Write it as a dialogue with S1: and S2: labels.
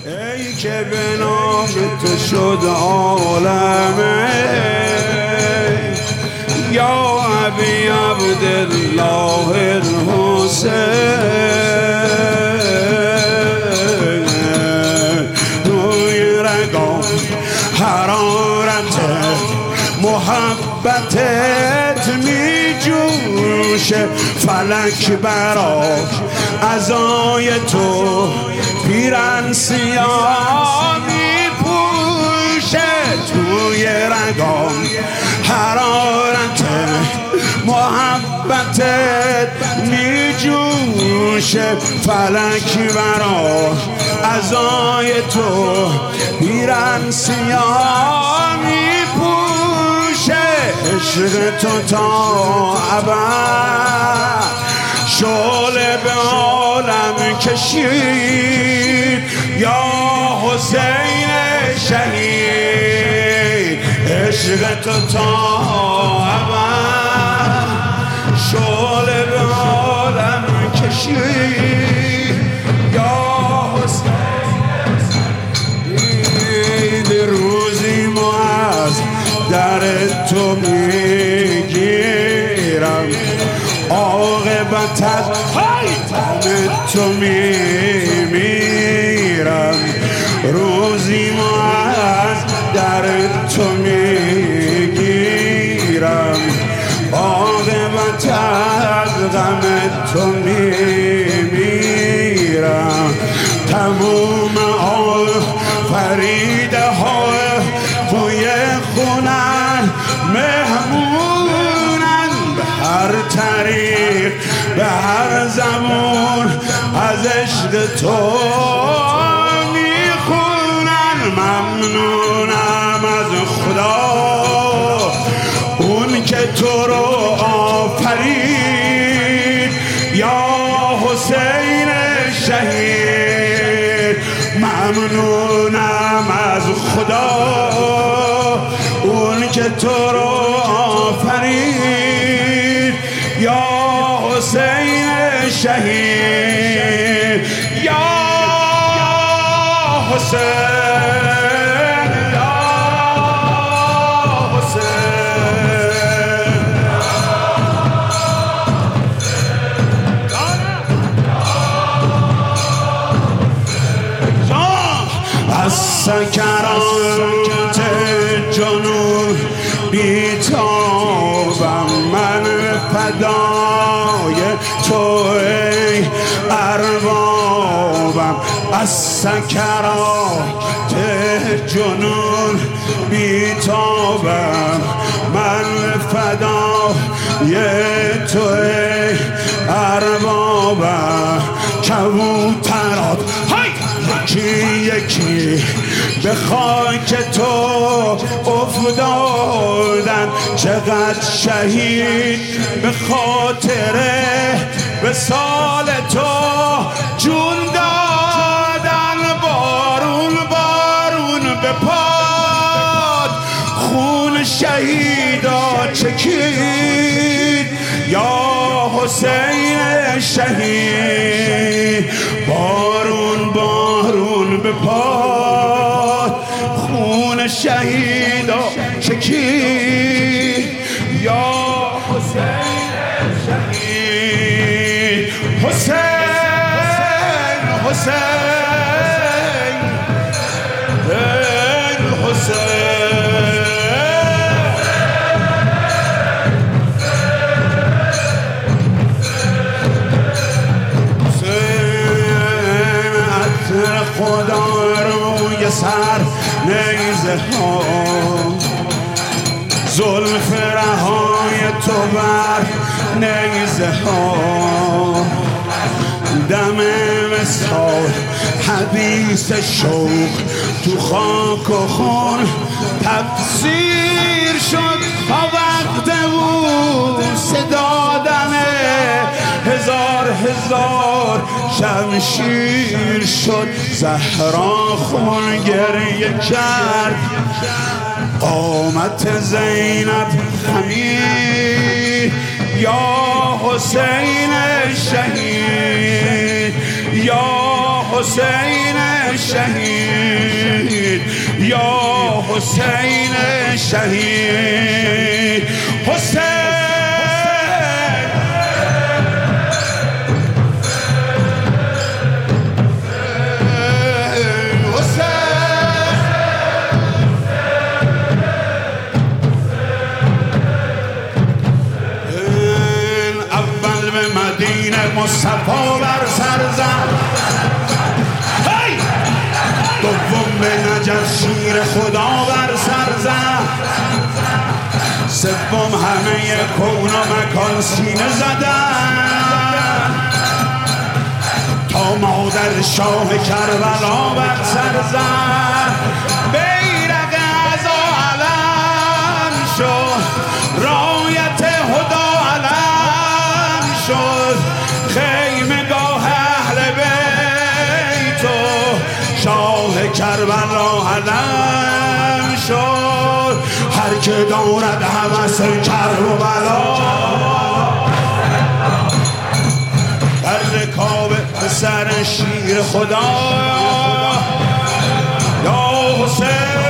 S1: ای که به نام تو شد عالمه یا ابی عبدالله الحسین روی رگام حرارت محبتت می جوشه فلک برا عزای تو پیرن سیاه می پوشه توی رگام حرارت محبتت می جوشه فلک برا عزای تو پیرن سیاه می پوشه عشق تو تا ابد شعله به عالم کشید یا حسین شهید عشق تو تا ابد شعله به عالم کشید یا حسین شهید روزی ما از در تو میگیرم عاقبت از غم تو میمیرم روزی ما از در تو میگیرم عاقبت از غم تو میمیرم تموم فریده ها توی خونن مهمونن به هر طریق به هر زمان از عشق تو میخونن ممنونم از خدا اون که تو رو آفرید یا حسین شهید ممنونم از خدا اون که تو رو آفرید یا حسین شهید یا حسین یا حسین از سکرات جنون بیتابم من فدای تو ای اربابم از سکرات جنون بیتابم من فدای تو ای اربابم کبوترات یکی یکی به خاک تو افتادن چقدر شهید به خاطر وصال تو جون دادن بارون بارون به پاد خون شهیدا چکید یا حسین شهید بارون بارون به پاد خون شهیدا چکید یا حسین شهید حسین حسین حسین خدا روی سر نیزه ها زلف رهای تو بر نیزه ها دم وصال حدیث شوق تو خاک و خون تفسیر شد تا وقت بود صدادن هزار هزار شمشیر شد زهرا خون گریه کرد قامت زینب خمیر یا حسین شهید یا حسین شهید، یا حسین شهید. حسین مصطفی بر سر زد، دوم به نجف شیر خدا بر سر زد، سوم همه کون و مکان سینه زدن، تا مادر شاه کربلا بر سر زد. بیرق عزا علم شد، رایت هدا علم شد، خیمگاه اهل بیت و شاه کربلا علم شد. هر که دارد هوس کربلا در رکاب پسر شیر خدا، یا حسین